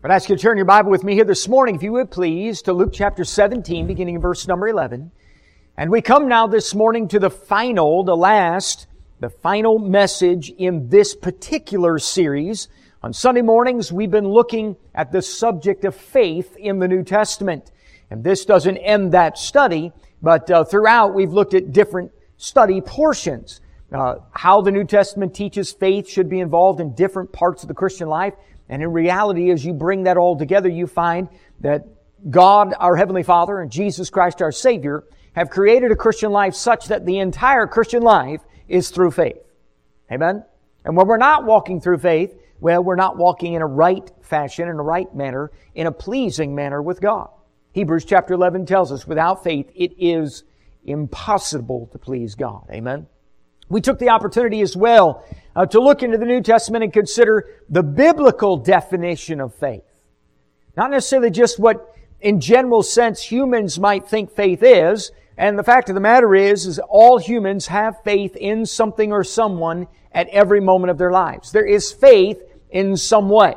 I'd ask you to turn your Bible with me here this morning, if you would please, to Luke chapter 17, beginning in verse number 11. And we come now this morning to the final message in this particular series. On Sunday mornings, we've been looking at the subject of faith in the New Testament. And this doesn't end that study, but throughout we've looked at different study portions. How the New Testament teaches faith should be involved in different parts of the Christian life. And in reality, as you bring that all together, you find that God, our Heavenly Father, and Jesus Christ, our Savior, have created a Christian life such that the entire Christian life is through faith. Amen? And when we're not walking through faith, well, we're not walking in a right fashion, in a right manner, in a pleasing manner with God. Hebrews chapter 11 tells us, without faith, it is impossible to please God. Amen? We took the opportunity as well to look into the New Testament and consider the biblical definition of faith. Not necessarily just what, in general sense, humans might think faith is. And the fact of the matter is all humans have faith in something or someone at every moment of their lives. There is faith in some way.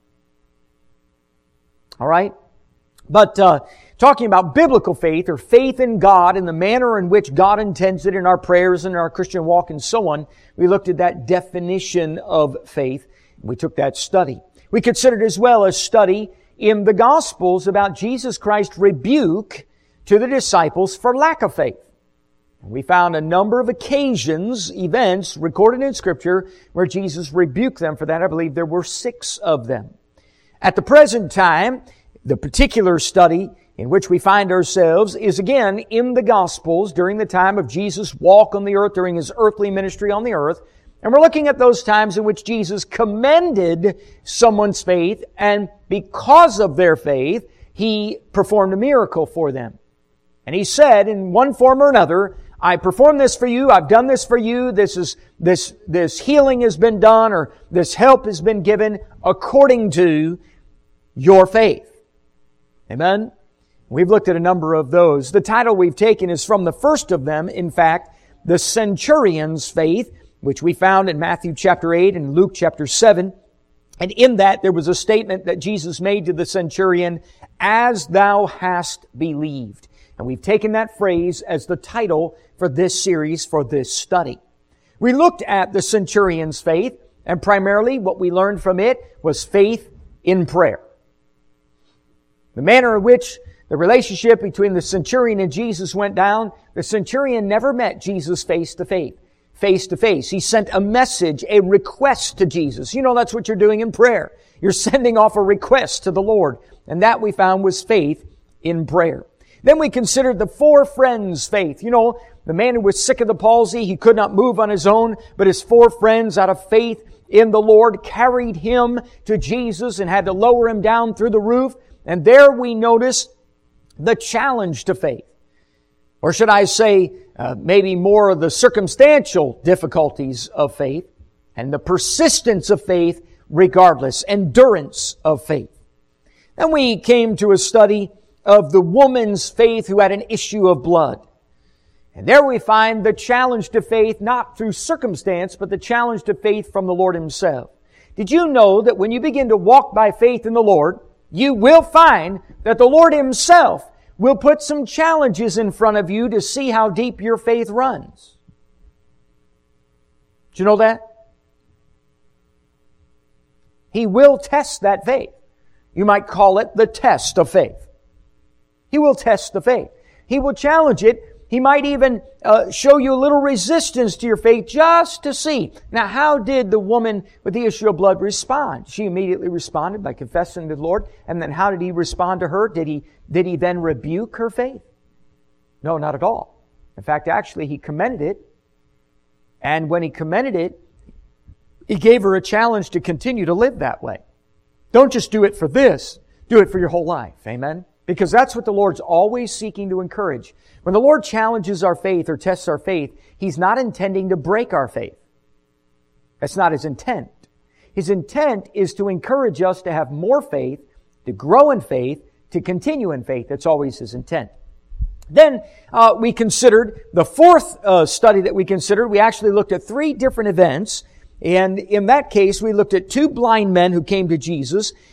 All right? But talking about biblical faith, or faith in God in the manner in which God intends it in our prayers and our Christian walk and so on, we looked at that definition of faith. We took that study. We considered as well a study in the Gospels about Jesus Christ's rebuke to the disciples for lack of faith. We found a number of occasions, events recorded in Scripture where Jesus rebuked them for that. I believe there were 6 of them. At the present time, the particular study in which we find ourselves is again in the Gospels during the time of Jesus' walk on the earth, during His earthly ministry on the earth. And we're looking at those times in which Jesus commended someone's faith, and because of their faith, He performed a miracle for them. And He said in one form or another, I performed this for you, I've done this for you, this healing has been done, or this help has been given according to your faith. Amen? We've looked at a number of those. The title we've taken is from the first of them, in fact, the centurion's faith, which we found in Matthew chapter 8 and Luke chapter 7. And in that there was a statement that Jesus made to the centurion, as thou hast believed. And we've taken that phrase as the title for this series, for this study. We looked at the centurion's faith, and primarily what we learned from it was faith in prayer. The manner in which the relationship between the centurion and Jesus went down, the centurion never met Jesus face to face. He sent a message, a request to Jesus. You know, that's what you're doing in prayer. You're sending off a request to the Lord. And that we found was faith in prayer. Then we considered the 4 friends' faith. You know, the man who was sick of the palsy, he could not move on his own, but his 4 friends, out of faith in the Lord, carried him to Jesus and had to lower him down through the roof. And there we notice the challenge to faith. Or should I say, maybe more of the circumstantial difficulties of faith and the persistence of faith regardless, endurance of faith. Then we came to a study of the woman's faith who had an issue of blood. And there we find the challenge to faith, not through circumstance, but the challenge to faith from the Lord Himself. Did you know that when you begin to walk by faith in the Lord, you will find that the Lord Himself will put some challenges in front of you to see how deep your faith runs? Did you know that? He will test that faith. You might call it the test of faith. He will test the faith. He will challenge it. He might even show you a little resistance to your faith just to see. Now, how did the woman with the issue of blood respond? She immediately responded by confessing to the Lord. And then how did He respond to her? Did he then rebuke her faith? No, not at all. In fact, actually, He commended it. And when He commended it, He gave her a challenge to continue to live that way. Don't just do it for this. Do it for your whole life. Amen? Because that's what the Lord's always seeking to encourage. When the Lord challenges our faith or tests our faith, He's not intending to break our faith. That's not His intent. His intent is to encourage us to have more faith, to grow in faith, to continue in faith. That's always His intent. Then we considered the fourth study that we considered. We actually looked at 3 different events. And in that case, we looked at 2 blind men who came to Jesus.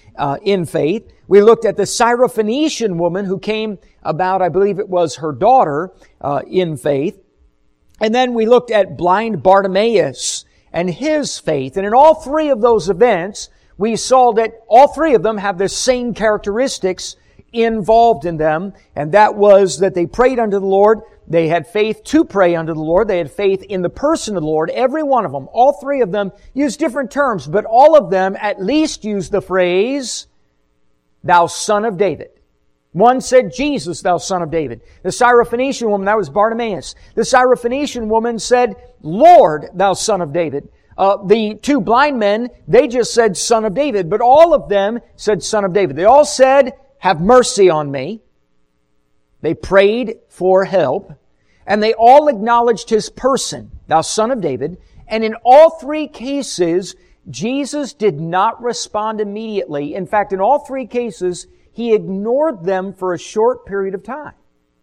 in faith. We looked at the Syrophoenician woman who came about, I believe it was her daughter, in faith. And then we looked at blind Bartimaeus and his faith. And in all three of those events, we saw that all three of them have the same characteristics involved in them. And that was that they prayed unto the Lord. They had faith to pray unto the Lord. They had faith in the person of the Lord. Every one of them, all three of them, use different terms, but all of them at least use the phrase, Thou Son of David. One said, Jesus, Thou Son of David. The Syrophoenician woman, that was Bartimaeus. The Syrophoenician woman said, Lord, Thou Son of David. The two blind men, they just said, Son of David. But all of them said, Son of David. They all said, Have mercy on me. They prayed for help. And they all acknowledged His person, Thou Son of David. And in all three cases, Jesus did not respond immediately. In fact, in all three cases, He ignored them for a short period of time.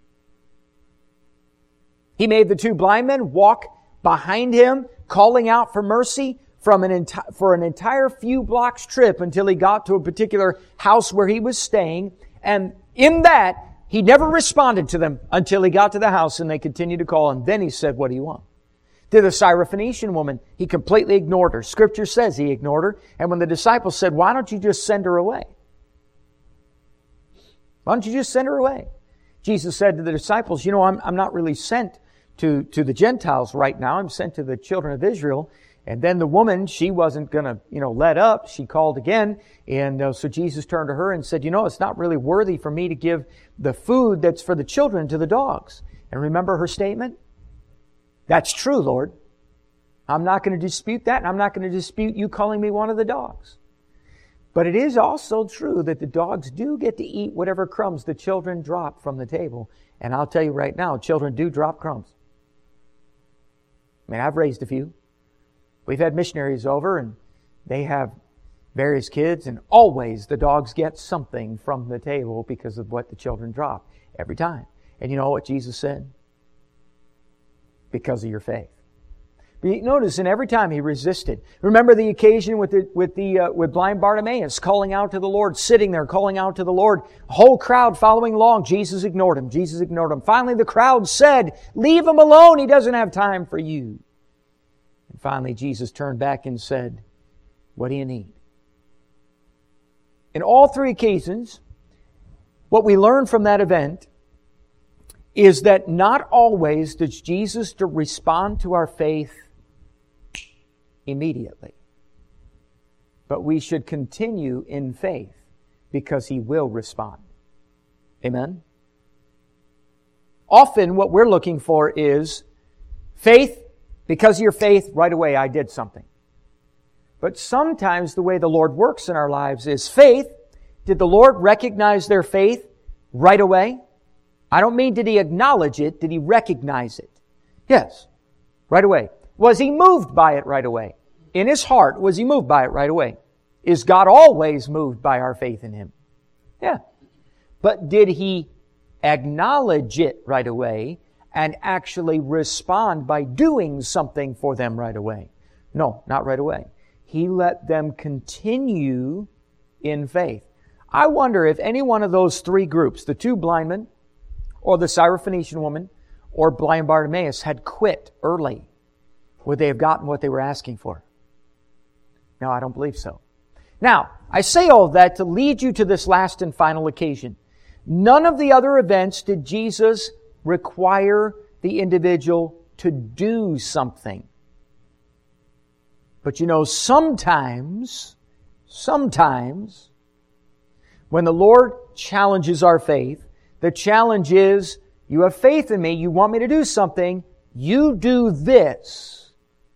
He made the two blind men walk behind Him, calling out for mercy for an entire few blocks trip until He got to a particular house where He was staying. And in that, He never responded to them until He got to the house, and they continued to call. And then He said, What do you want? To the Syrophoenician woman, He completely ignored her. Scripture says He ignored her. And when the disciples said, Why don't you just send her away? Why don't you just send her away? Jesus said to the disciples, I'm not really sent to the Gentiles right now. I'm sent to the children of Israel. And then the woman, she wasn't going to, let up. She called again. And so Jesus turned to her and said, it's not really worthy for me to give the food that's for the children to the dogs. And remember her statement? That's true, Lord. I'm not going to dispute that. And I'm not going to dispute you calling me one of the dogs. But it is also true that the dogs do get to eat whatever crumbs the children drop from the table. And I'll tell you right now, children do drop crumbs. I've raised a few. We've had missionaries over and they have various kids, and always the dogs get something from the table because of what the children drop every time. And you know what Jesus said? Because of your faith. But you notice, and every time He resisted. Remember the occasion with blind Bartimaeus calling out to the Lord, sitting there calling out to the Lord, a whole crowd following along. Jesus ignored him. Jesus ignored him. Finally, the crowd said, "Leave him alone. He doesn't have time for you." And finally, Jesus turned back and said, "What do you need?" In all three occasions, what we learn from that event is that not always does Jesus respond to our faith immediately. But we should continue in faith because He will respond. Amen? Often what we're looking for is faith. Because of your faith, right away I did something. But sometimes the way the Lord works in our lives is faith. Did the Lord recognize their faith right away? I don't mean did He acknowledge it, did He recognize it? Yes, right away. Was He moved by it right away? In His heart, was He moved by it right away? Is God always moved by our faith in Him? Yeah. But did He acknowledge it right away and actually respond by doing something for them right away? No, not right away. He let them continue in faith. I wonder if any one of those three groups, the two blind men, or the Syrophoenician woman, or blind Bartimaeus, had quit early, would they have gotten what they were asking for? No, I don't believe so. Now, I say all of that to lead you to this last and final occasion. None of the other events did Jesus require the individual to do something. But sometimes, when the Lord challenges our faith, the challenge is, you have faith in me, you want me to do something, you do this.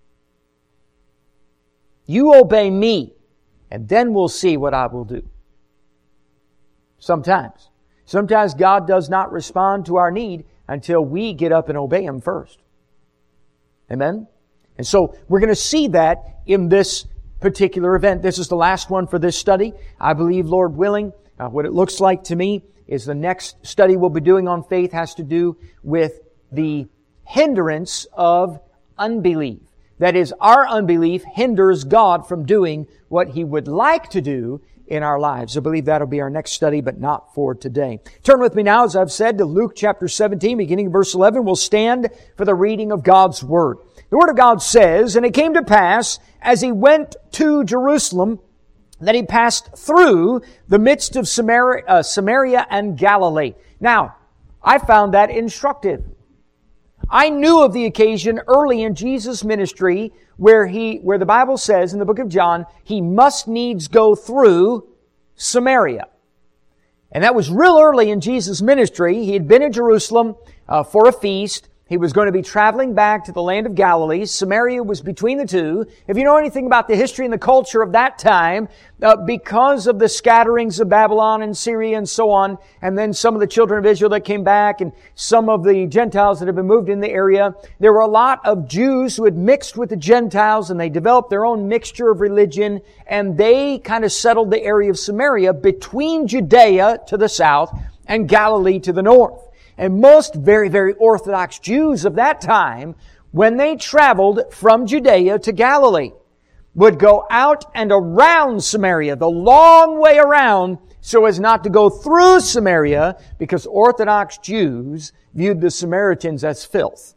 You obey me, and then we'll see what I will do. Sometimes. Sometimes God does not respond to our need until we get up and obey Him first. Amen? And so we're going to see that in this particular event. This is the last one for this study. I believe, Lord willing, what it looks like to me is the next study we'll be doing on faith has to do with the hindrance of unbelief. That is, our unbelief hinders God from doing what He would like to do in our lives. I believe that'll be our next study, but not for today. Turn with me now, as I've said, to Luke chapter 17, beginning in verse 11. We'll stand for the reading of God's Word. The Word of God says, "And it came to pass, as he went to Jerusalem, that he passed through the midst of Samaria and Galilee." Now, I found that instructive. I knew of the occasion early in Jesus' ministry where the Bible says in the book of John, he must needs go through Samaria. And that was real early in Jesus' ministry. He had been in Jerusalem for a feast. He was going to be traveling back to the land of Galilee. Samaria was between the two. If you know anything about the history and the culture of that time, because of the scatterings of Babylon and Syria and so on, and then some of the children of Israel that came back and some of the Gentiles that had been moved in the area, there were a lot of Jews who had mixed with the Gentiles, and they developed their own mixture of religion, and they kind of settled the area of Samaria between Judea to the south and Galilee to the north. And most very, very Orthodox Jews of that time, when they traveled from Judea to Galilee, would go out and around Samaria, the long way around, so as not to go through Samaria, because Orthodox Jews viewed the Samaritans as filth.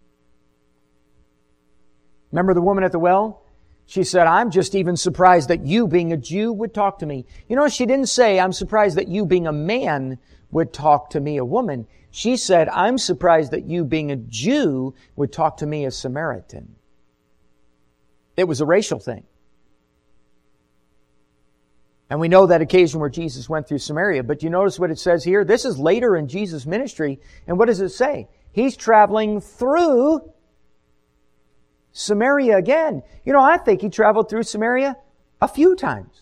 Remember the woman at the well? She said, "I'm just even surprised that you, being a Jew, would talk to me." You know, she didn't say, "I'm surprised that you, being a man, would talk to me, a woman." She said, "I'm surprised that you, being a Jew, would talk to me, a Samaritan." It was a racial thing. And we know that occasion where Jesus went through Samaria. But you notice what it says here? This is later in Jesus' ministry. And what does it say? He's traveling through Samaria again. You know, I think he traveled through Samaria a few times.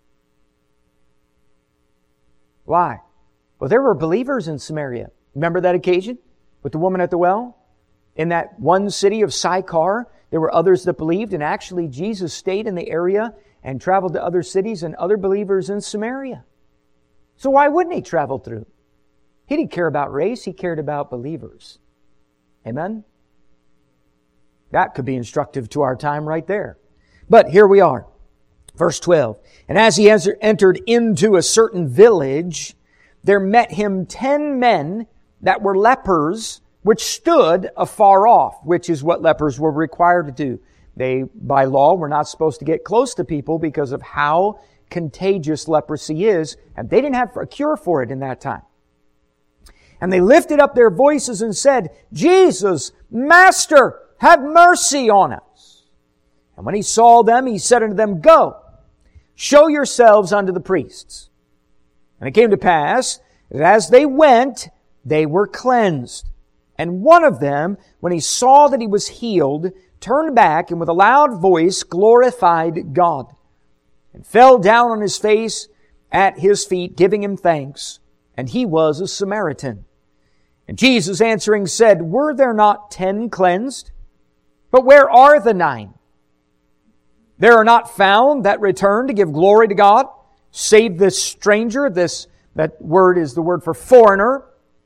Why? Well, there were believers in Samaria. Remember that occasion with the woman at the well? In that one city of Sychar, there were others that believed, and actually Jesus stayed in the area and traveled to other cities and other believers in Samaria. So why wouldn't he travel through? He didn't care about race, he cared about believers. Amen? That could be instructive to our time right there. But here we are. Verse 12. "And as he entered into a certain village, there met him 10 men that were lepers, which stood afar off," which is what lepers were required to do. They, by law, were not supposed to get close to people because of how contagious leprosy is, and they didn't have a cure for it in that time. "And they lifted up their voices and said, 'Jesus, Master, have mercy on us.' And when he saw them, he said unto them, 'Go, show yourselves unto the priests.' And it came to pass that as they went, they were cleansed. And one of them, when he saw that he was healed, turned back and with a loud voice glorified God, and fell down on his face at his feet, giving him thanks. And he was a Samaritan. And Jesus answering said, 'Were there not 10 cleansed? But where are the 9? There are not found that return to give glory to God, save this stranger,'" that word is the word for foreigner.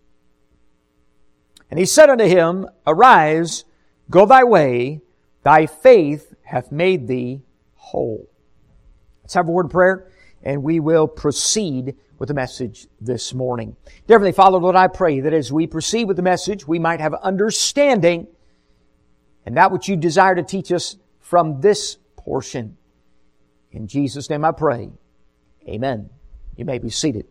"And he said unto him, 'Arise, go thy way, thy faith hath made thee whole.'" Let's have a word of prayer, and we will proceed with the message this morning. Dear Heavenly Father, Lord, I pray that as we proceed with the message, we might have understanding and that which you desire to teach us from this portion. In Jesus' name I pray. Amen. You may be seated.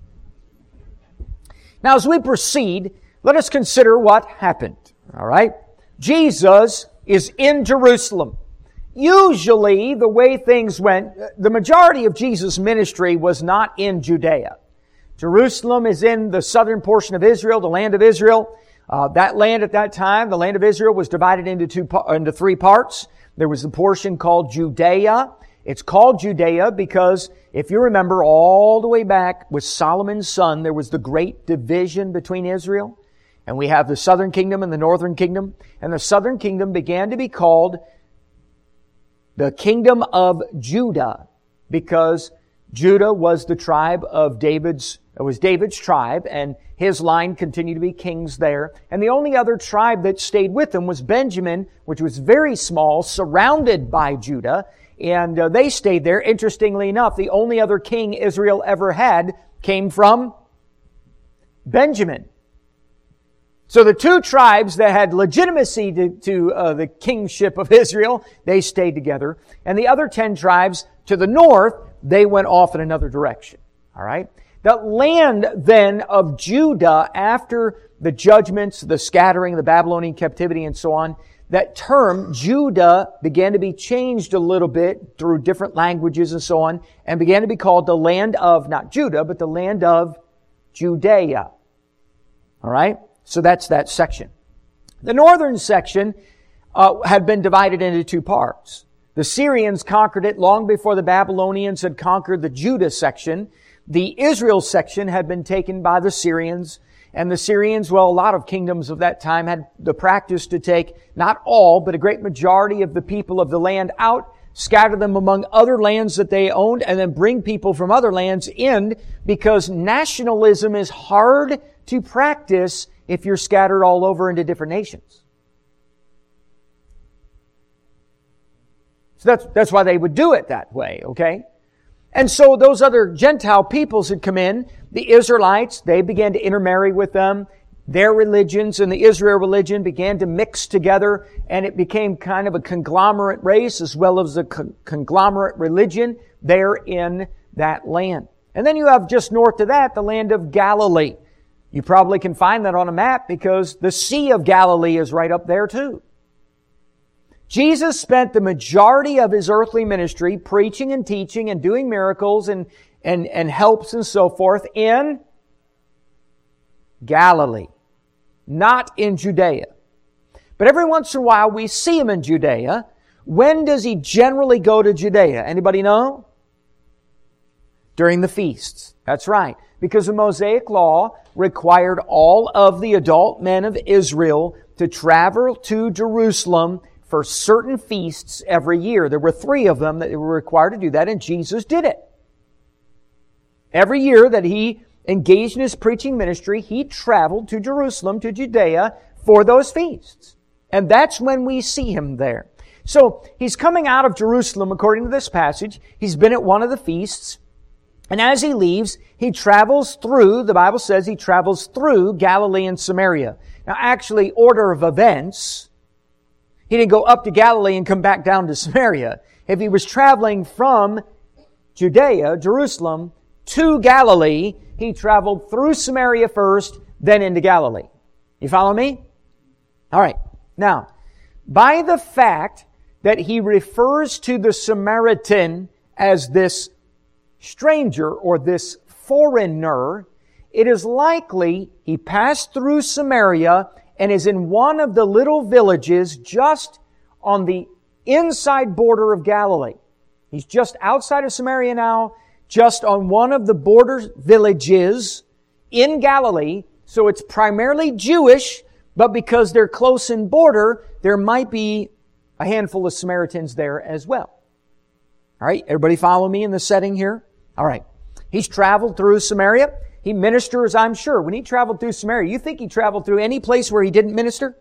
Now, as we proceed, let us consider what happened. All right? Jesus is in Jerusalem. Usually, the way things went, the majority of Jesus' ministry was not in Judea. Jerusalem is in the southern portion of Israel, the land of Israel. That land at that time, the land of Israel, was divided into 3 parts. There was the portion called Judea. It's called Judea because, if you remember, all the way back with Solomon's son, there was the great division between Israel. And we have the southern kingdom and the northern kingdom. And the southern kingdom began to be called the kingdom of Judah, because Judah was the tribe of David's tribe, and his line continued to be kings there. And the only other tribe that stayed with him was Benjamin, which was very small, surrounded by Judah. and they stayed there. Interestingly enough, the only other king Israel ever had came from Benjamin. So the two tribes that had legitimacy to the kingship of Israel, they stayed together. And the other 10 tribes to the north, they went off in another direction. All right? The land then of Judah after the judgments, the scattering, the Babylonian captivity and so on, that term, Judah, began to be changed a little bit through different languages and so on, and began to be called the land of, not Judah, but the land of Judea. All right? So that's that section. The northern section had been divided into two parts. The Syrians conquered it long before the Babylonians had conquered the Judah section. The Israel section had been taken by the Syrians. And the Syrians, well, a lot of kingdoms of that time had the practice to take not all, but a great majority of the people of the land out, scatter them among other lands that they owned, and then bring people from other lands in, because nationalism is hard to practice if you're scattered all over into different nations. So that's why they would do it that way, okay? And so those other Gentile peoples had come in. The Israelites, they began to intermarry with them. Their religions and the Israel religion began to mix together, and it became kind of a conglomerate race as well as a conglomerate religion there in that land. And then you have just north of that, the land of Galilee. You probably can find that on a map because the Sea of Galilee is right up there too. Jesus spent the majority of His earthly ministry preaching and teaching and doing miracles and helps and so forth in Galilee, not in Judea. But every once in a while we see Him in Judea. When does He generally go to Judea? Anybody know? During the feasts. That's right. Because the Mosaic Law required all of the adult men of Israel to travel to Jerusalem for certain feasts every year. There were 3 of them that were required to do that, and Jesus did it. Every year that He engaged in His preaching ministry, He traveled to Jerusalem, to Judea, for those feasts. And that's when we see Him there. So, He's coming out of Jerusalem, according to this passage. He's been at one of the feasts. And as He leaves, He travels through, the Bible says He travels through Galilee and Samaria. Now, actually, order of events, He didn't go up to Galilee and come back down to Samaria. If He was traveling from Judea, Jerusalem, to Galilee, He traveled through Samaria first, then into Galilee. You follow me? All right. Now, by the fact that He refers to the Samaritan as this stranger or this foreigner, it is likely He passed through Samaria and is in one of the little villages just on the inside border of Galilee. He's just outside of Samaria now, just on one of the border villages in Galilee. So it's primarily Jewish, but because they're close in border, there might be a handful of Samaritans there as well. All right, everybody follow me in the setting here? All right. He's traveled through Samaria. He ministers, I'm sure. When He traveled through Samaria, you think He traveled through any place where He didn't minister?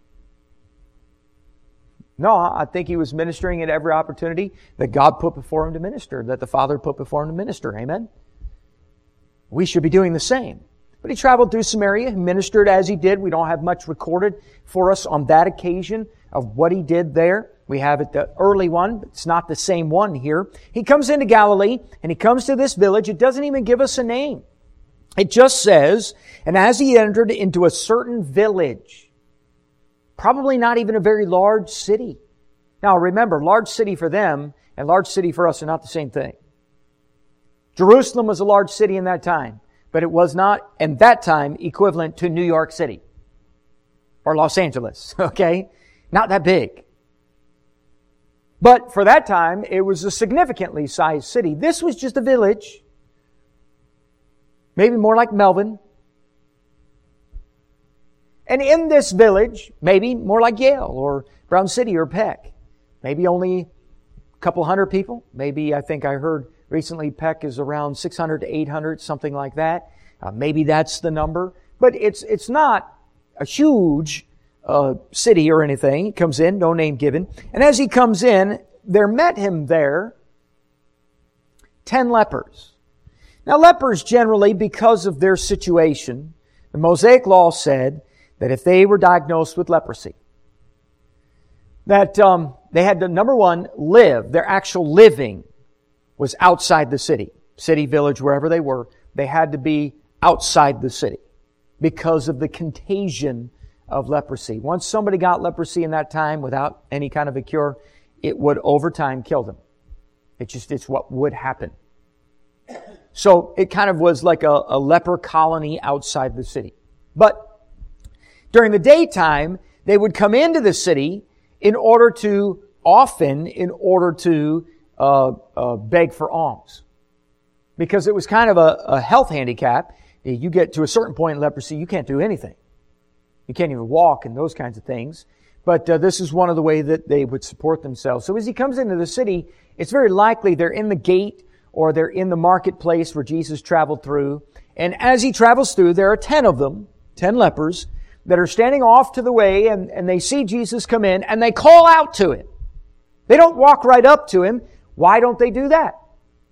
No, I think He was ministering at every opportunity that God put before Him to minister, that the Father put before Him to minister. Amen? We should be doing the same. But He traveled through Samaria. He ministered as He did. We don't have much recorded for us on that occasion of what He did there. We have it, the early one, but it's not the same one here. He comes into Galilee, and He comes to this village. It doesn't even give us a name. It just says, and as He entered into a certain village, probably not even a very large city. Now remember, large city for them and large city for us are not the same thing. Jerusalem was a large city in that time, but it was not, in that time, equivalent to New York City or Los Angeles, okay? Not that big. But for that time, it was a significantly sized city. This was just a village. Maybe more like Melbourne. And in this village, maybe more like Yale or Brown City or Peck. Maybe only a couple hundred people. Maybe, I think I heard recently Peck is around 600 to 800, something like that. Maybe that's the number. But it's not a huge city or anything. He comes in, no name given. And as he comes in, there met him there 10 lepers. Now, lepers generally, because of their situation, the Mosaic Law said that if they were diagnosed with leprosy, that they had to, number one, live. Their actual living was outside the city, village, wherever they were. They had to be outside the city because of the contagion of leprosy. Once somebody got leprosy in that time without any kind of a cure, it would over time kill them. It's what would happen. So it kind of was like a leper colony outside the city. But during the daytime, they would come into the city in order to beg for alms. Because it was kind of a health handicap. You get to a certain point in leprosy, you can't do anything. You can't even walk and those kinds of things. But this is one of the ways that they would support themselves. So as he comes into the city, it's very likely they're in the gate or they're in the marketplace where Jesus traveled through. And as he travels through, there are 10 of them, 10 lepers, that are standing off to the way, and they see Jesus come in, and they call out to him. They don't walk right up to him. Why don't they do that?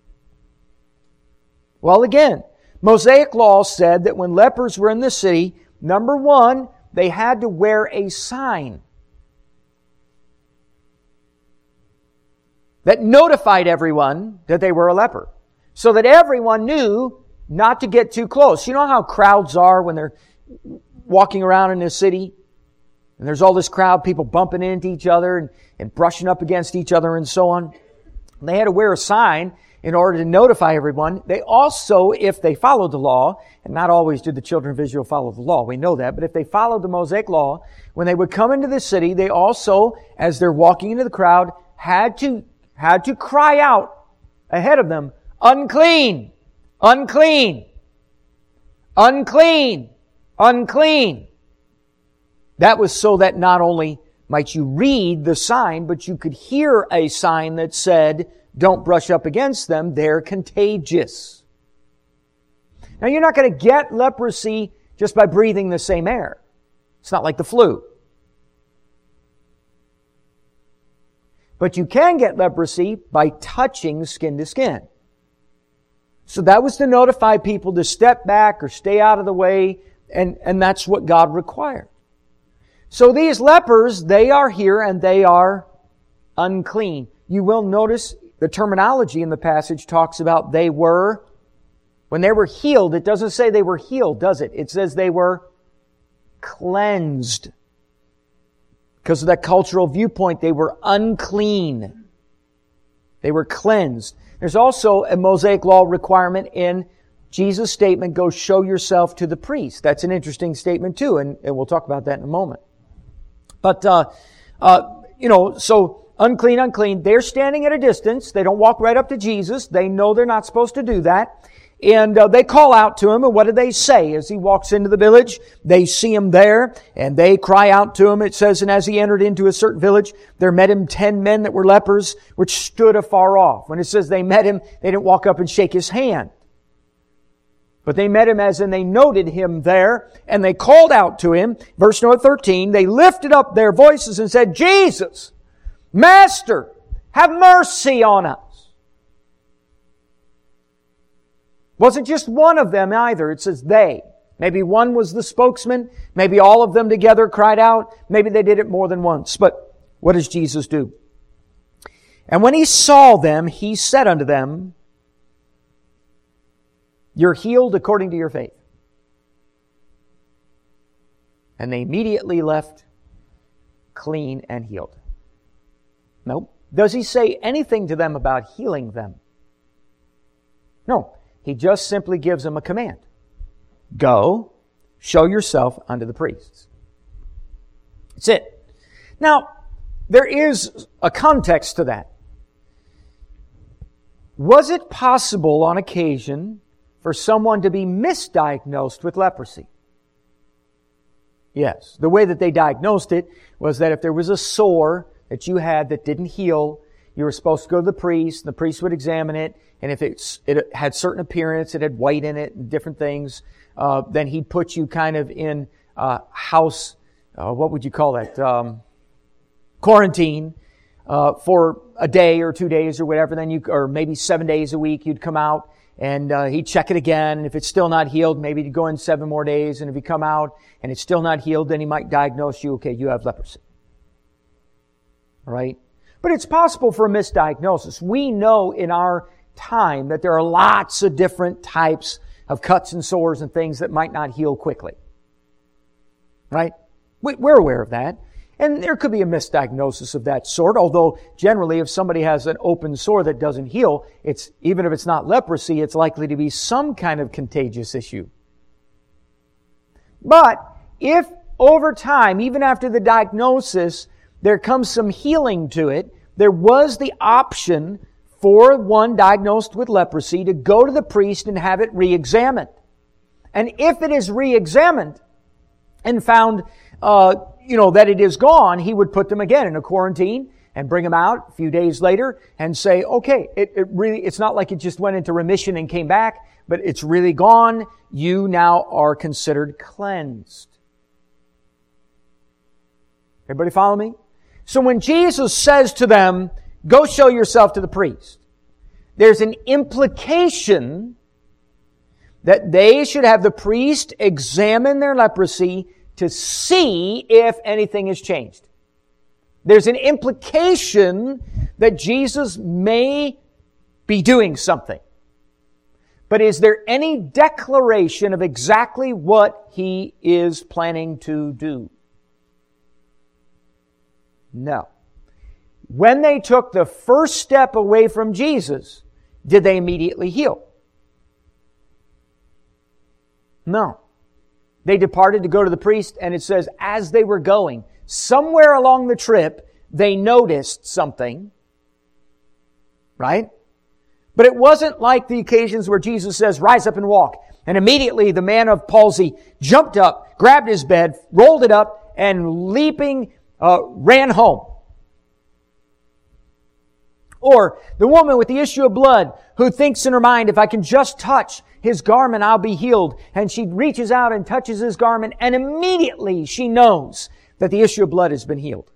Well, again, Mosaic law said that when lepers were in the city, number one, they had to wear a sign that notified everyone that they were a leper, so that everyone knew not to get too close. You know how crowds are when they're walking around in a city? And there's all this crowd, people bumping into each other and brushing up against each other and so on. And they had to wear a sign in order to notify everyone. They also, if they followed the law, and not always did the children of Israel follow the law, we know that, but if they followed the Mosaic law, when they would come into the city, they also, as they're walking into the crowd, had to cry out ahead of them, unclean, unclean, unclean, unclean. That was so that not only might you read the sign, but you could hear a sign that said, don't brush up against them, they're contagious. Now, you're not going to get leprosy just by breathing the same air. It's not like the flu. But you can get leprosy by touching skin to skin. So that was to notify people to step back or stay out of the way, and that's what God required. So these lepers, they are here and they are unclean. You will notice the terminology in the passage talks about when they were healed, it doesn't say they were healed, does it? It says they were cleansed. Because of that cultural viewpoint, they were unclean. They were cleansed. There's also a Mosaic law requirement in Jesus' statement, go show yourself to the priest. That's an interesting statement too, and we'll talk about that in a moment. But, so unclean, unclean. They're standing at a distance. They don't walk right up to Jesus. They know they're not supposed to do that. And they call out to him, and what do they say? As he walks into the village, they see him there, and they cry out to him. It says, and as he entered into a certain village, there met him 10 men that were lepers, which stood afar off. When it says they met him, they didn't walk up and shake his hand. But they met him as in they noted him there, and they called out to him. Verse 13, they lifted up their voices and said, Jesus, Master, have mercy on us. Wasn't just one of them either. It says they. Maybe one was the spokesman. Maybe all of them together cried out. Maybe they did it more than once. But what does Jesus do? And when he saw them, he said unto them, you're healed according to your faith. And they immediately left clean and healed. Nope. Does he say anything to them about healing them? No. He just simply gives them a command. Go, show yourself unto the priests. That's it. Now, there is a context to that. Was it possible on occasion for someone to be misdiagnosed with leprosy? Yes. The way that they diagnosed it was that if there was a sore that you had that didn't heal, you were supposed to go to the priest, and the priest would examine it, and if it had certain appearance, it had white in it and different things, then he'd put you kind of in house, what would you call that? Quarantine, for a day or 2 days or whatever, then or maybe 7 days a week, you'd come out and he'd check it again. And if it's still not healed, maybe you'd go in 7 more days. And if you come out and it's still not healed, then he might diagnose you, okay, you have leprosy. All right? But it's possible for a misdiagnosis. We know in our time that there are lots of different types of cuts and sores and things that might not heal quickly. Right? We're aware of that. And there could be a misdiagnosis of that sort, although generally if somebody has an open sore that doesn't heal, even if it's not leprosy, it's likely to be some kind of contagious issue. But if over time, even after the diagnosis, there comes some healing to it, there was the option for one diagnosed with leprosy to go to the priest and have it re-examined. And if it is re-examined and found that it is gone, he would put them again in a quarantine and bring them out a few days later and say, okay, it's not like it just went into remission and came back, but it's really gone. You now are considered cleansed. Everybody follow me? So when Jesus says to them, go show yourself to the priest, there's an implication that they should have the priest examine their leprosy to see if anything has changed. There's an implication that Jesus may be doing something. But is there any declaration of exactly what He is planning to do? No. When they took the first step away from Jesus, did they immediately heal? No. They departed to go to the priest, and it says, as they were going, somewhere along the trip, they noticed something. Right? But it wasn't like the occasions where Jesus says, rise up and walk. And immediately the man of palsy jumped up, grabbed his bed, rolled it up, and leaping, ran home. Or the woman with the issue of blood who thinks in her mind, if I can just touch His garment, I'll be healed. And she reaches out and touches His garment, and immediately she knows that the issue of blood has been healed.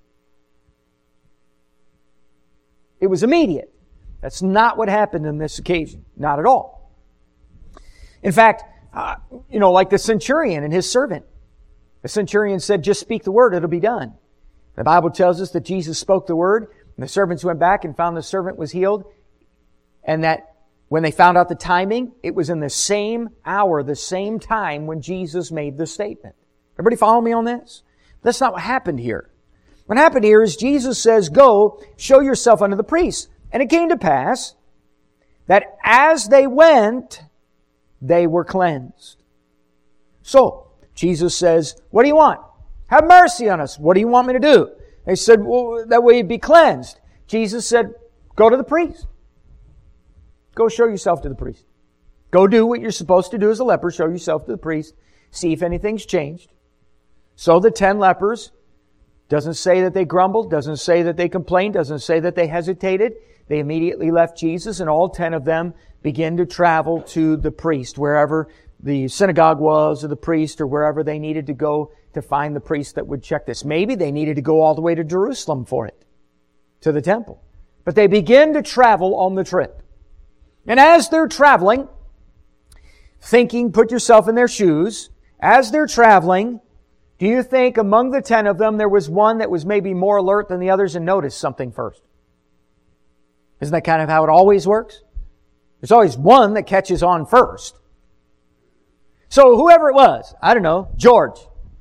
It was immediate. That's not what happened in this occasion. Not at all. In fact, like the centurion and his servant. The centurion said, just speak the word, it'll be done. The Bible tells us that Jesus spoke the word, and the servants went back and found the servant was healed, and that when they found out the timing, it was in the same hour, the same time when Jesus made the statement. Everybody follow me on this? That's not what happened here. What happened here is Jesus says, go, show yourself unto the priest. And it came to pass that as they went, they were cleansed. So, Jesus says, what do you want? Have mercy on us. What do you want me to do? They said, well, that way you'd be cleansed. Jesus said, go to the priest. Go show yourself to the priest. Go do what you're supposed to do as a leper. Show yourself to the priest. See if anything's changed. So the 10 lepers, doesn't say that they grumbled, doesn't say that they complained, doesn't say that they hesitated. They immediately left Jesus, and all 10 of them began to travel to the priest, wherever the synagogue was, or the priest, or wherever they needed to go to find the priest that would check this. Maybe they needed to go all the way to Jerusalem for it, to the temple. But they begin to travel on the trip. And as they're traveling, thinking, put yourself in their shoes, as they're traveling, do you think among the 10 of them there was one that was maybe more alert than the others and noticed something first? Isn't that kind of how it always works? There's always one that catches on first. So whoever it was, I don't know, George.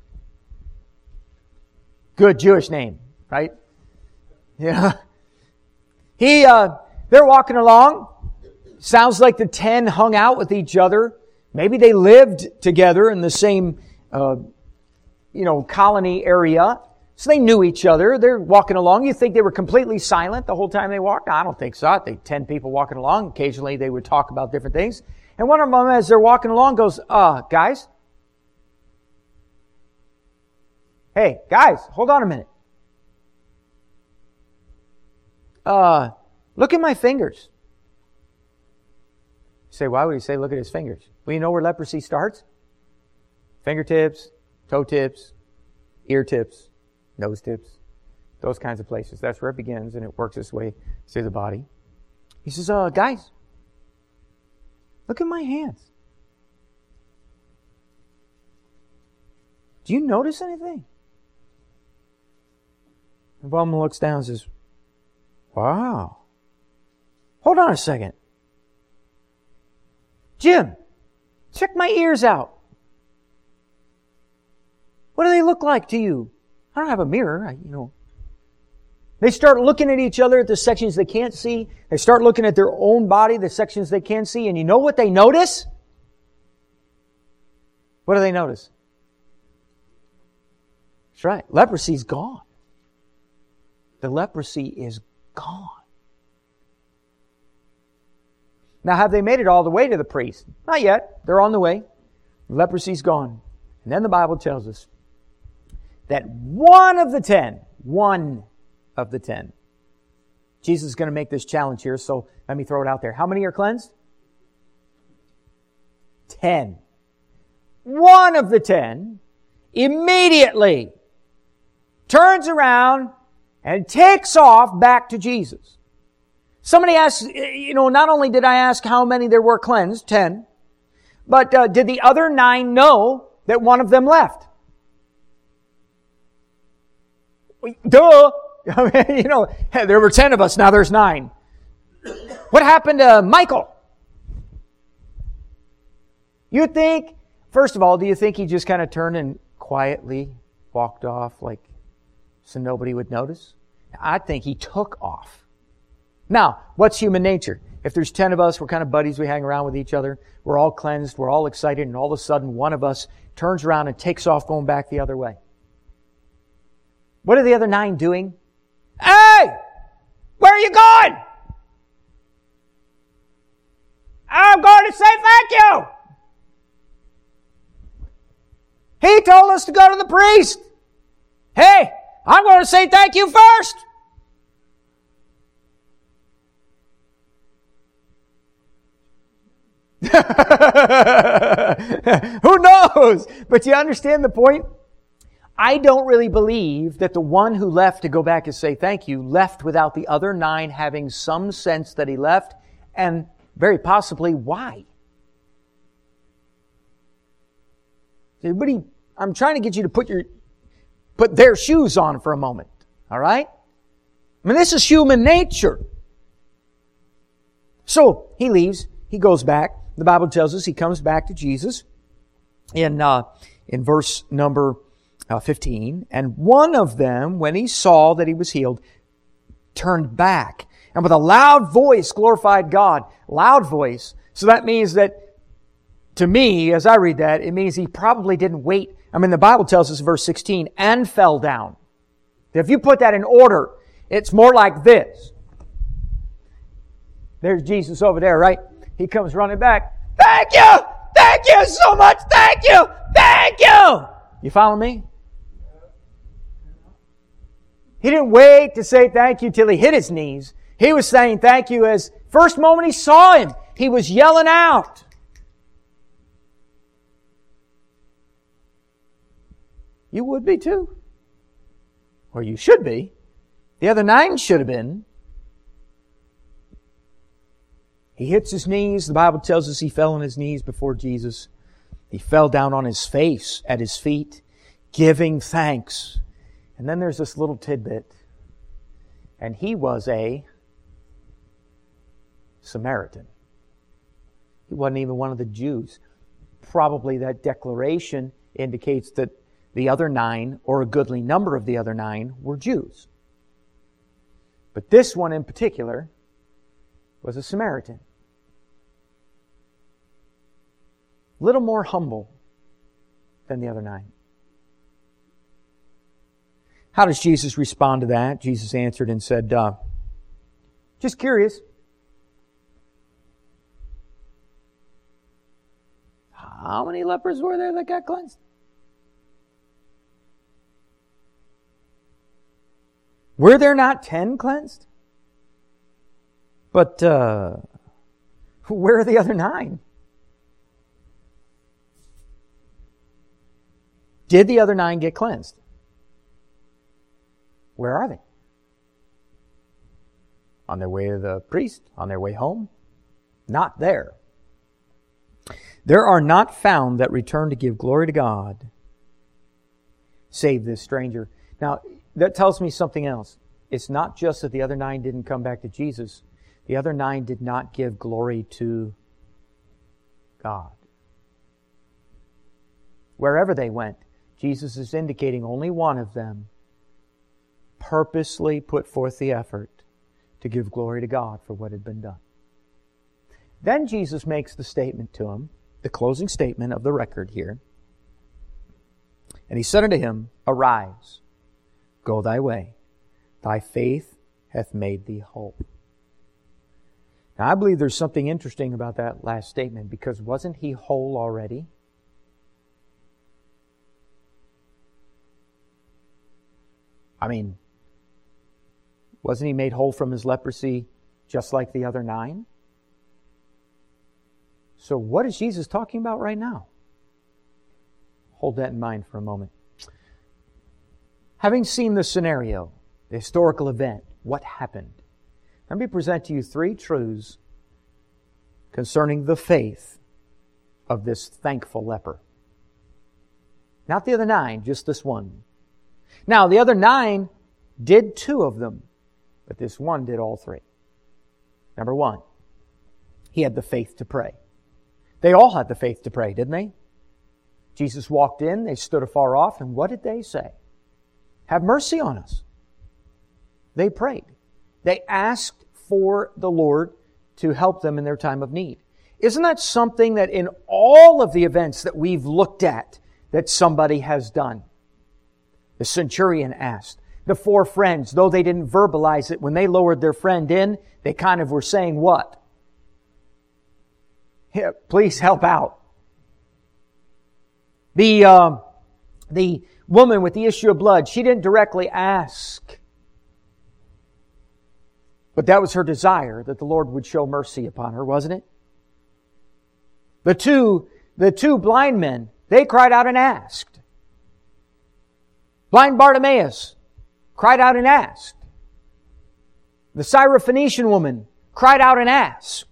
Good Jewish name, right? Yeah. They're walking along. Sounds like the 10 hung out with each other. Maybe they lived together in the same, colony area. So they knew each other. They're walking along. You think they were completely silent the whole time they walked? I don't think so. I think 10 people walking along. Occasionally they would talk about different things. And one of them, as they're walking along, goes, guys. Hey, guys, hold on a minute. Look at my fingers. You say, why would he say look at his fingers? Well, you know where leprosy starts? Fingertips, toe tips, ear tips, nose tips. those kinds of places. That's where it begins, and it works its way through the body. He says, guys, look at my hands. Do you notice anything? The woman looks down and says, wow. Hold on a second. Jim, check my ears out. What do they look like to you? I don't have a mirror, They start looking at each other at the sections they can't see. They start looking at their own body, the sections they can see. And you know what they notice? What do they notice? That's right. Leprosy's gone. The leprosy is gone. Now, have they made it all the way to the priest? Not yet. They're on the way. Leprosy's gone. And then the Bible tells us that one of the 10, Jesus is going to make this challenge here, so let me throw it out there. How many are cleansed? 10. One of the 10 immediately turns around and takes off back to Jesus. Somebody asked, not only did I ask how many there were cleansed, 10, but did the other 9 know that one of them left? Duh! There were 10 of us, now there's 9. What happened to Michael? You think, first of all, do you think he just kind of turned and quietly walked off so nobody would notice? I think he took off. Now, what's human nature? If there's 10 of us, we're kind of buddies, we hang around with each other, we're all cleansed, we're all excited, and all of a sudden one of us turns around and takes off going back the other way. What are the other 9 doing? Hey! Where are you going? I'm going to say thank you! He told us to go to the priest. Hey, I'm going to say thank you first. Who knows? But you understand the point? I don't really believe that the one who left to go back and say thank you left without the other 9 having some sense that he left, and very possibly why. Everybody, I'm trying to get you to put their shoes on for a moment. All right? I mean, this is human nature. So he leaves. He goes back. The Bible tells us he comes back to Jesus in verse number 15. And one of them, when he saw that he was healed, turned back and with a loud voice glorified God. Loud voice. So that means that, to me, as I read that, it means he probably didn't wait. I mean, the Bible tells us in verse 16, and fell down. If you put that in order, it's more like this. There's Jesus over there, right? He comes running back. Thank you! Thank you so much! Thank you! Thank you! You follow me? He didn't wait to say thank you till he hit his knees. He was saying thank you as first moment he saw him. He was yelling out. You would be too. Or you should be. The other 9 should have been. He hits his knees. The Bible tells us he fell on his knees before Jesus. He fell down on his face at his feet, giving thanks. And then there's this little tidbit. And he was a Samaritan. He wasn't even one of the Jews. Probably that declaration indicates that the other 9, or a goodly number of the other 9, were Jews. But this one in particular was a Samaritan. A little more humble than the other 9. How does Jesus respond to that? Jesus answered and said, just curious. How many lepers were there that got cleansed? Were there not 10 cleansed? But where are the other 9? Did the other 9 get cleansed? Where are they? On their way to the priest? On their way home? Not there. There are not found that return to give glory to God, save this stranger. Now, that tells me something else. It's not just that the other 9 didn't come back to Jesus. The other 9 did not give glory to God. Wherever they went, Jesus is indicating only one of them purposely put forth the effort to give glory to God for what had been done. Then Jesus makes the statement to him, the closing statement of the record here. And he said unto him, Arise, go thy way. Thy faith hath made thee whole. Now, I believe there's something interesting about that last statement, because wasn't he whole already? I mean, wasn't he made whole from his leprosy just like the other 9? So what is Jesus talking about right now? Hold that in mind for a moment. Having seen the scenario, the historical event, what happened? Let me present to you 3 truths concerning the faith of this thankful leper. Not the other 9, just this one. Now, the other 9 did 2 of them, but this one did all 3. Number 1, he had the faith to pray. They all had the faith to pray, didn't they? Jesus walked in, they stood afar off, and what did they say? Have mercy on us. They prayed. They asked for the Lord to help them in their time of need. Isn't that something that in all of the events that we've looked at that somebody has done? The centurion asked. The 4 friends, though they didn't verbalize it, when they lowered their friend in, they kind of were saying what? Yeah, please help out. The woman with the issue of blood, she didn't directly ask. But that was her desire, that the Lord would show mercy upon her, wasn't it? The two blind men, they cried out and asked. Blind Bartimaeus cried out and asked. The Syrophoenician woman cried out and asked.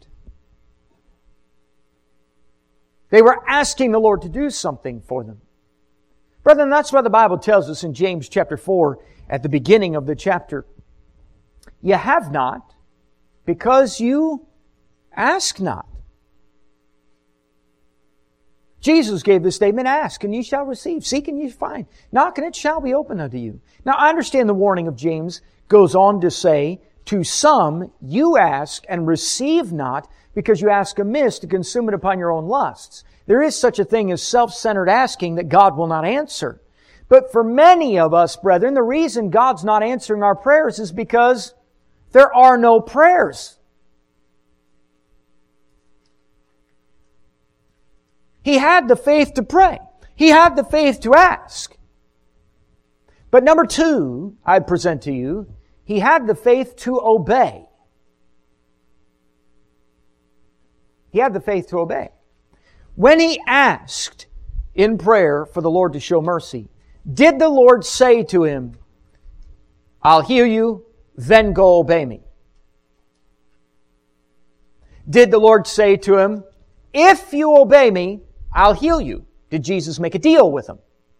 They were asking the Lord to do something for them. Brethren, that's why the Bible tells us in James chapter 4, at the beginning of the chapter, you have not because you ask not. Jesus gave the statement, ask and ye shall receive, seek and ye find, knock and it shall be opened unto you. Now I understand the warning of James goes on to say, to some you ask and receive not, because you ask amiss to consume it upon your own lusts. There is such a thing as self-centered asking that God will not answer. But for many of us, brethren, the reason God's not answering our prayers is because there are no prayers. He had the faith to pray. He had the faith to ask. But number 2, I present to you, he had the faith to obey. He had the faith to obey. When he asked in prayer for the Lord to show mercy, did the Lord say to him, I'll heal you, then go obey me? Did the Lord say to him, if you obey me, I'll heal you? Did Jesus make a deal with him?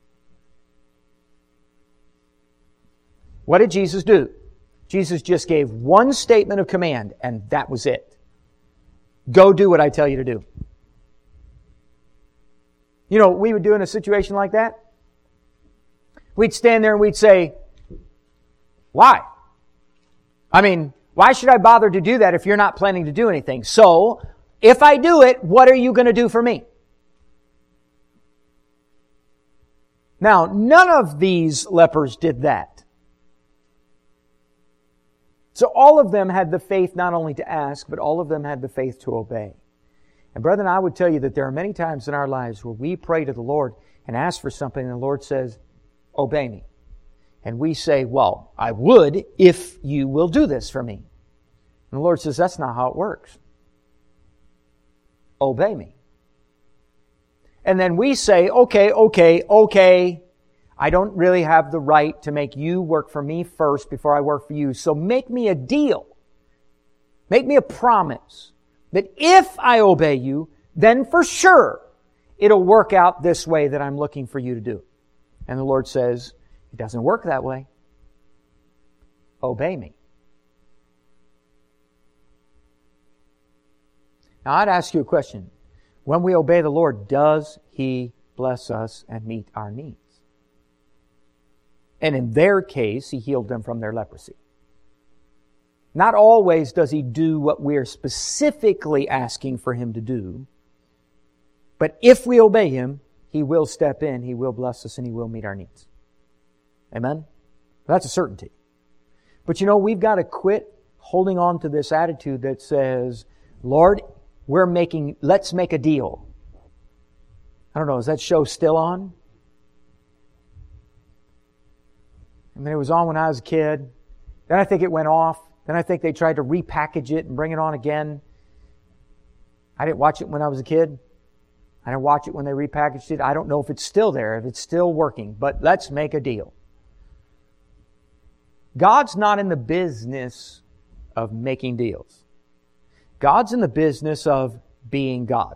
What did Jesus do? Jesus just gave one statement of command, and that was it. Go do what I tell you to do. You know what we would do in a situation like that? We'd stand there and we'd say, why? I mean, why should I bother to do that if you're not planning to do anything? So, if I do it, what are you going to do for me? Now, none of these lepers did that. So all of them had the faith not only to ask, but all of them had the faith to obey. And brethren, I would tell you that there are many times in our lives where we pray to the Lord and ask for something, and the Lord says, obey me. And we say, well, I would if you will do this for me. And the Lord says, that's not how it works. Obey me. And then we say, okay. I don't really have the right to make you work for me first before I work for you. So make me a deal Make me a promise that if I obey you, then for sure it'll work out this way that I'm looking for you to do. And the Lord says, it doesn't work that way. Obey me. Now I'd ask you a question. When we obey the Lord, does He bless us and meet our needs? And in their case, He healed them from their leprosy. Not always does He do what we're specifically asking for Him to do. But if we obey Him, He will step in, He will bless us, and He will meet our needs. Amen? That's a certainty. But we've got to quit holding on to this attitude that says, Lord, let's make a deal. I don't know, is that show still on? I mean, it was on when I was a kid. Then I think it went off. Then I think they tried to repackage it and bring it on again. I didn't watch it when I was a kid. I didn't watch it when they repackaged it. I don't know if it's still there, if it's still working. But let's make a deal. God's not in the business of making deals. God's in the business of being God.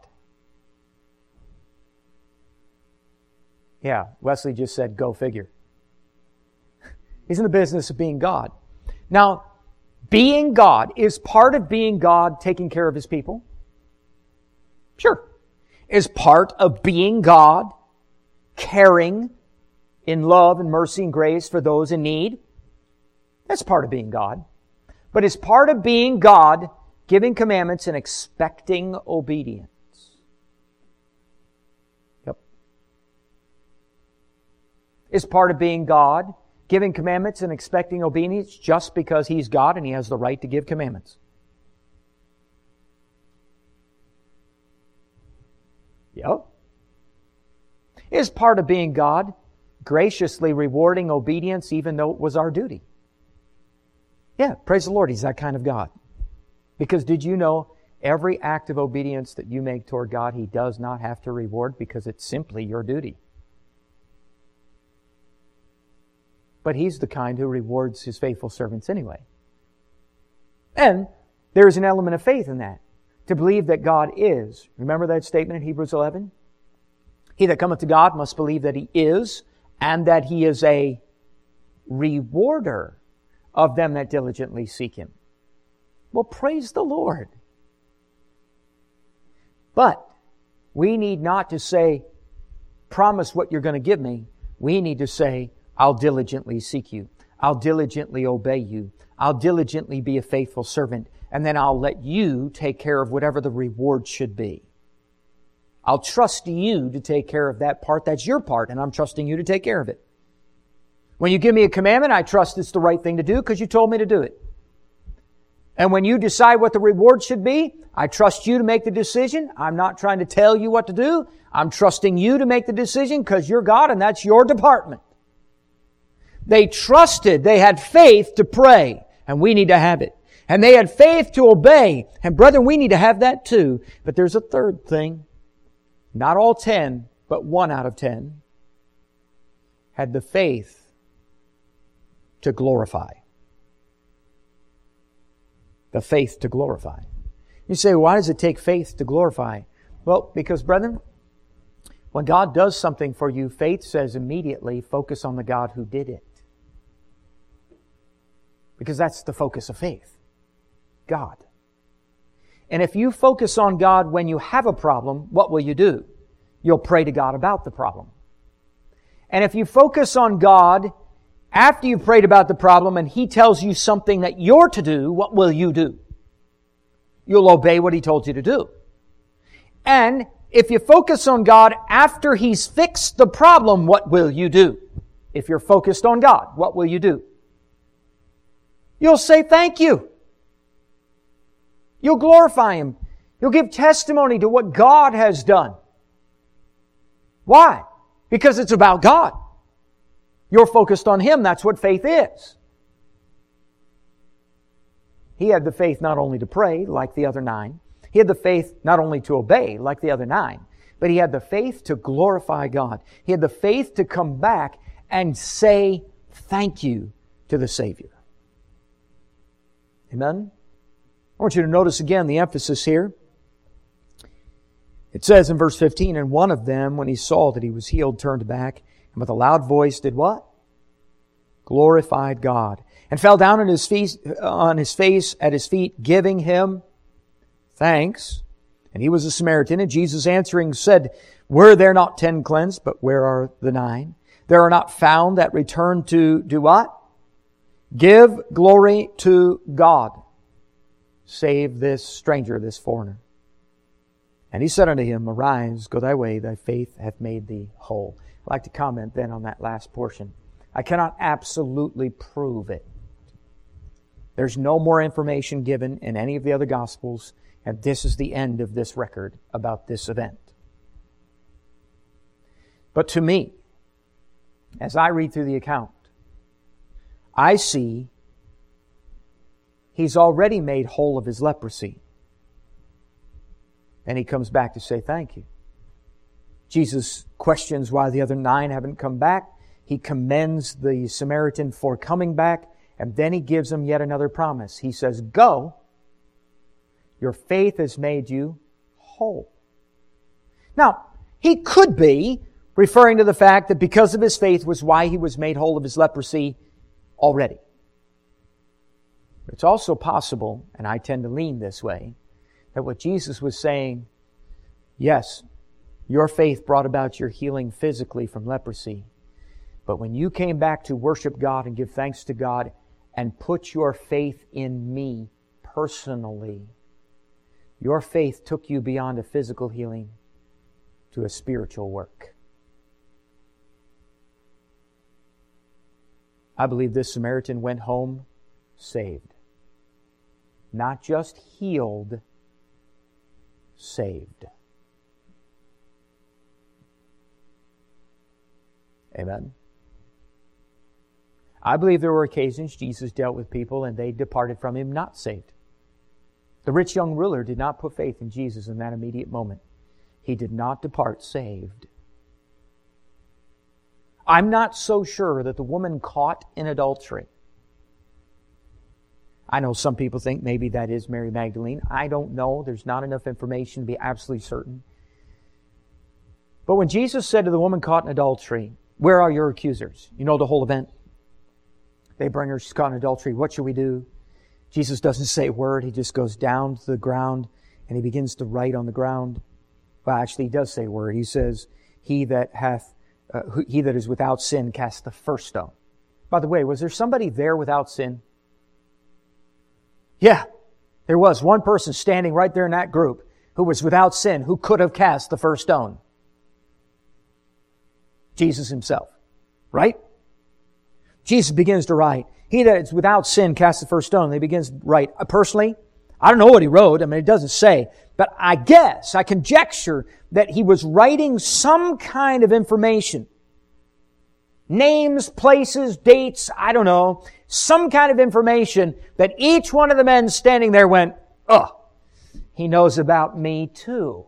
Yeah, Wesley just said, go figure. He's in the business of being God. Now, being God, is part of being God taking care of His people? Sure. Is part of being God caring in love and mercy and grace for those in need? That's part of being God. But is part of being God giving commandments and expecting obedience? Yep. Is part of being God giving commandments and expecting obedience just because He's God and He has the right to give commandments? Yep. Is part of being God graciously rewarding obedience even though it was our duty? Yeah, praise the Lord, He's that kind of God. Because did you know every act of obedience that you make toward God, He does not have to reward because it's simply your duty. But He's the kind who rewards His faithful servants anyway. And there is an element of faith in that. To believe that God is. Remember that statement in Hebrews 11? He that cometh to God must believe that He is, and that He is a rewarder of them that diligently seek Him. Well, praise the Lord. But we need not to say, promise what you're going to give me. We need to say, I'll diligently seek you. I'll diligently obey you. I'll diligently be a faithful servant. And then I'll let you take care of whatever the reward should be. I'll trust you to take care of that part. That's your part, and I'm trusting you to take care of it. When you give me a commandment, I trust it's the right thing to do because you told me to do it. And when you decide what the reward should be, I trust you to make the decision. I'm not trying to tell you what to do. I'm trusting you to make the decision because you're God and that's your department. They trusted, they had faith to pray, and we need to have it. And they had faith to obey. And brethren, we need to have that too. But there's a third thing. Not all 10, but 1 out of 10 had the faith to glorify. The faith to glorify. You say, why does it take faith to glorify? Well, because brethren, when God does something for you, faith says immediately, focus on the God who did it. Because that's the focus of faith. God. And if you focus on God when you have a problem, what will you do? You'll pray to God about the problem. And if you focus on God after you've prayed about the problem and He tells you something that you're to do, what will you do? You'll obey what He told you to do. And if you focus on God after He's fixed the problem, what will you do? If you're focused on God, what will you do? You'll say thank you. You'll glorify Him. You'll give testimony to what God has done. Why? Because it's about God. You're focused on Him. That's what faith is. He had the faith not only to pray, like the other 9. He had the faith not only to obey, like the other 9. But he had the faith to glorify God. He had the faith to come back and say thank you to the Savior. Amen? want you to notice again the emphasis here. It says in verse 15, and one of them, when he saw that he was healed, turned back, and with a loud voice did what? Glorified God, and fell down on his face at his feet, giving him thanks. And he was a Samaritan. And Jesus answering said, were there not 10 cleansed, but where are the 9? There are not found that return to do what? Give glory to God. Save this stranger, this foreigner. And he said unto him, arise, go thy way, thy faith hath made thee whole. I'd like to comment then on that last portion. I cannot absolutely prove it. There's no more information given in any of the other Gospels, and this is the end of this record about this event. But to me, as I read through the account, I see he's already made whole of his leprosy. And he comes back to say thank you. Jesus questions why the other 9 haven't come back. He commends the Samaritan for coming back. And then he gives him yet another promise. He says, go, your faith has made you whole. Now, he could be referring to the fact that because of his faith was why he was made whole of his leprosy already. But it's also possible, and I tend to lean this way, that what Jesus was saying, yes, your faith brought about your healing physically from leprosy. But when you came back to worship God and give thanks to God and put your faith in me personally, your faith took you beyond a physical healing to a spiritual work. I believe this Samaritan went home saved. Not just healed, saved. Amen. I believe there were occasions Jesus dealt with people and they departed from Him not saved. The rich young ruler did not put faith in Jesus in that immediate moment. He did not depart saved. I'm not so sure that the woman caught in adultery. I know some people think maybe that is Mary Magdalene. I don't know. There's not enough information to be absolutely certain. But when Jesus said to the woman caught in adultery, where are your accusers? You know the whole event. They bring her, she's caught in adultery. What should we do? Jesus doesn't say a word. He just goes down to the ground and He begins to write on the ground. Well, actually, He does say a word. He says, he that is without sin cast the first stone. By the way, was there somebody there without sin? Yeah, there was one person standing right there in that group who was without sin, who could have cast the first stone. Jesus Himself. Right? Jesus begins to write, he that is without sin cast the first stone. He begins to write. Personally, I don't know what he wrote. I mean, it doesn't say. But I conjecture that he was writing some kind of information. Names, places, dates, I don't know. Some kind of information that each one of the men standing there went, oh, he knows about me too.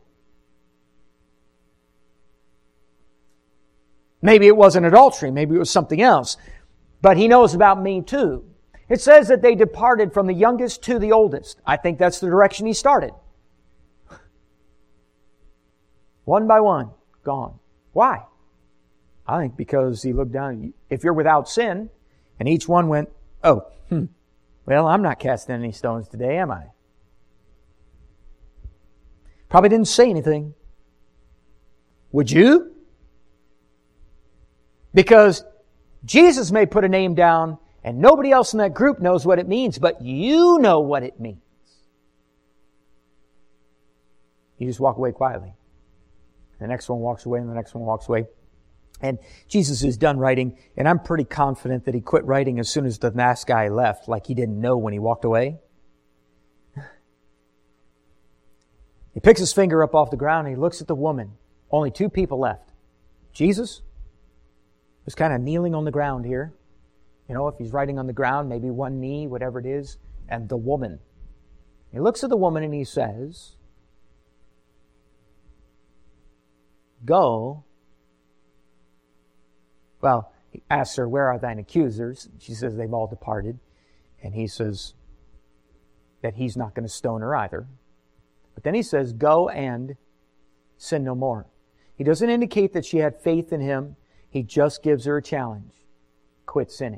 Maybe it wasn't adultery. Maybe it was something else. But he knows about me too. It says that they departed from the youngest to the oldest. I think that's the direction he started. One by one, gone. Why? I think because he looked down. If you're without sin, and each one went, oh, well, I'm not casting any stones today, am I? Probably didn't say anything. Would you? Because Jesus may put a name down and nobody else in that group knows what it means, but you know what it means. You just walk away quietly. The next one walks away and the next one walks away. And Jesus is done writing, and I'm pretty confident that He quit writing as soon as the last guy left, like he didn't know when he walked away. He picks his finger up off the ground and he looks at the woman. Only 2 people left. Jesus was kind of kneeling on the ground here. You know, if he's writing on the ground, maybe one knee, whatever it is, and the woman. He looks at the woman and he says, go. Well, he asks her, where are thine accusers? She says, they've all departed. And he says, that He's not going to stone her either. But then He says, go and sin no more. He doesn't indicate that she had faith in Him. He just gives her a challenge. Quit sinning.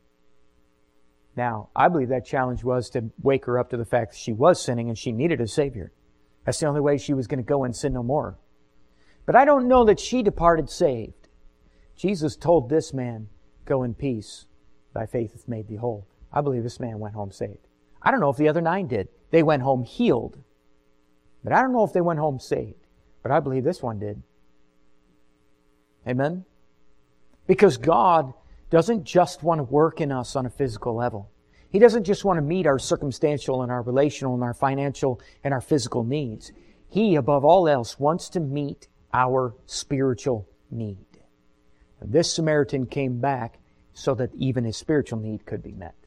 Now, I believe that challenge was to wake her up to the fact that she was sinning and she needed a Savior. That's the only way she was going to go and sin no more. But I don't know that she departed saved. Jesus told this man, go in peace. Thy faith hath made thee whole. I believe this man went home saved. I don't know if the other 9 did. They went home healed. But I don't know if they went home saved. But I believe this one did. Amen? Because God doesn't just want to work in us on a physical level. He doesn't just want to meet our circumstantial and our relational and our financial and our physical needs. He, above all else, wants to meet our spiritual need. And this Samaritan came back so that even his spiritual need could be met.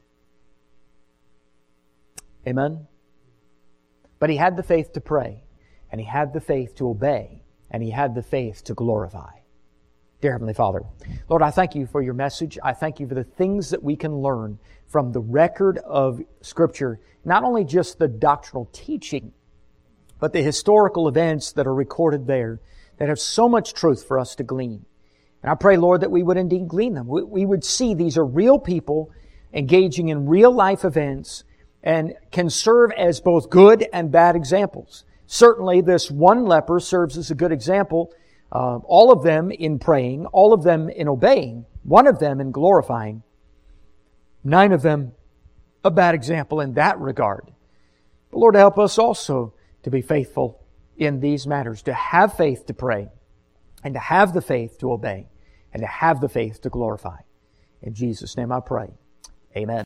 Amen? But he had the faith to pray, and he had the faith to obey, and he had the faith to glorify. Dear Heavenly Father, Lord, I thank You for Your message. I thank You for the things that we can learn from the record of Scripture, not only just the doctrinal teaching, but the historical events that are recorded there that have so much truth for us to glean. And I pray, Lord, that we would indeed glean them. We would see these are real people engaging in real life events and can serve as both good and bad examples. Certainly, this one leper serves as a good example. All of them in praying, all of them in obeying, one of them in glorifying, 9 of them a bad example in that regard. But Lord, help us also to be faithful in these matters, to have faith to pray, and to have the faith to obey, and to have the faith to glorify. In Jesus' name I pray. Amen.